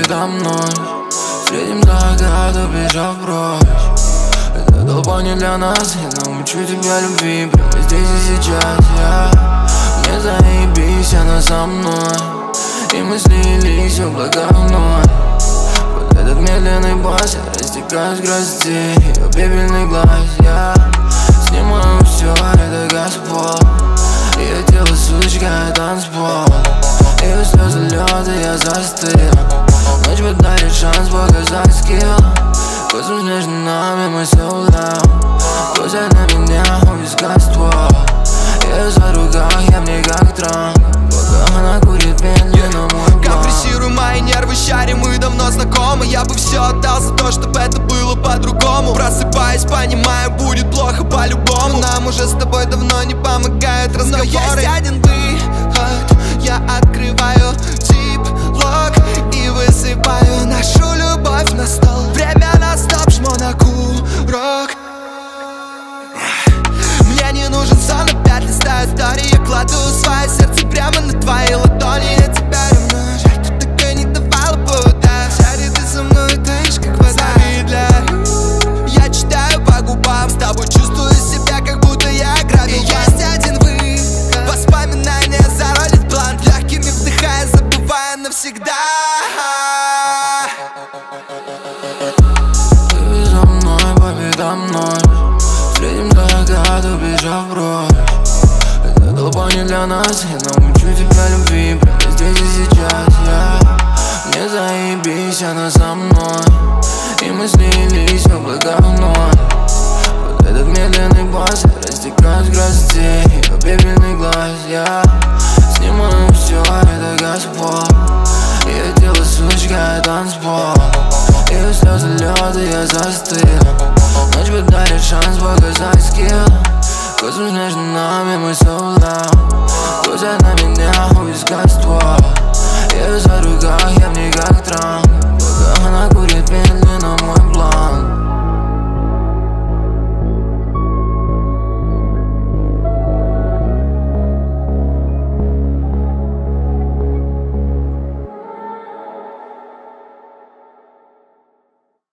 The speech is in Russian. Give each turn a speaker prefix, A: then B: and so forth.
A: передо мной. Встретим закат, убежав прочь. Эта толпа не для нас, я научу тебя любви прямо здесь и сейчас. Мне заебись, она со мной, и мы слились в облака вновь. Под этот медленный бас я растекаюсь в грозди ее пепельный глаз. Я снимаю все, это Господь. Ее тело сучка, танцпол. Ее слезы лед, и я застыл. Ночь подарит шанс показать скилл. Космос между нами, мы sold out. Косят на меня, у виска ствол. Ее за руках, я в ней как Трамп. Пока она курит медленно мой блок.
B: Компрессирую мои нервы, щари, мы давно знакомы. Я бы все отдал за то, чтобы это было по-другому. Просыпаясь, понимаю, будет плохо по-любому. Нам уже с тобой давно не помогают разговоры. Но есть один выход. Я открываю зип-лок и высыпаю нашу любовь на стол. Время на стоп, жму на курок. Мне не нужен сон, опять листаю истории. Я кладу свое сердце прямо на твои ладони. Я тебя ревную, жаль, ты так и не давала повода. Шари, ты со мной таишь, как вода. Я читаю по губам, с тобой чувствую себя, как будто я грабил. Есть один выход. Воспоминания зародит план, легкими вдыхая, забывая навсегда.
A: Ты за мной, победа мной. Встретим закат, убежав прочь. Эта толпа не для нас, я научу тебя любви прямо здесь и сейчас. Мне заебись, она со мной, и мы слились в облака вновь. Под этот медленный бас я растекаюсь в грозди ее пепельный глаз. Я снимаю все, это Господь. Ее тело сучка, танцпол. Ее слезы лед, и я застыл. Ночь подарит шанс показать скилл. Космос между нами, мы sold out. Косят на меня, у виска ствол. Ее за руках, я в ней как Трамп. Пока она курит медленно мой блок.